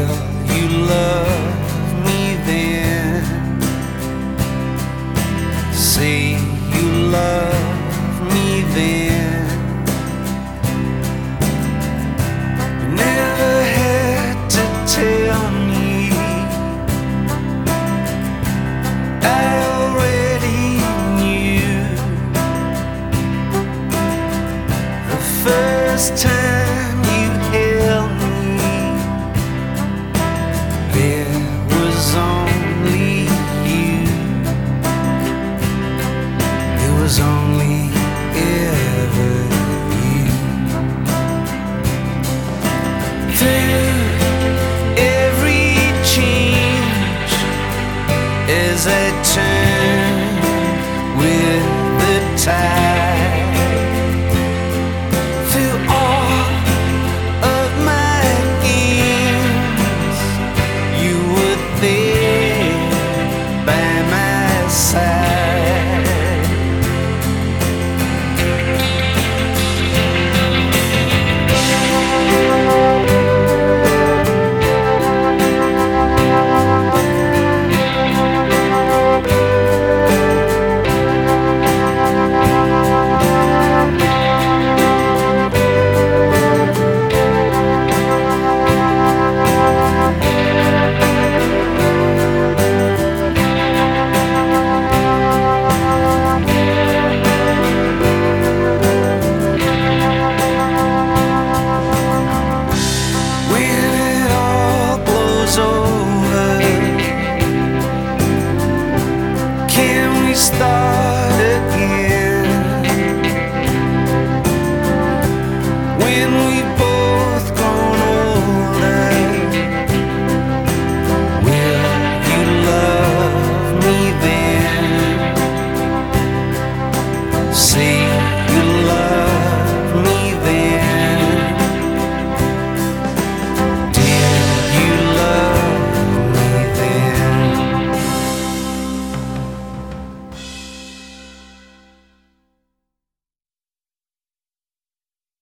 Will you love me then? Say you love me then. You never had to tell me. I already knew the first time you held me. There was only you. It was only ever you.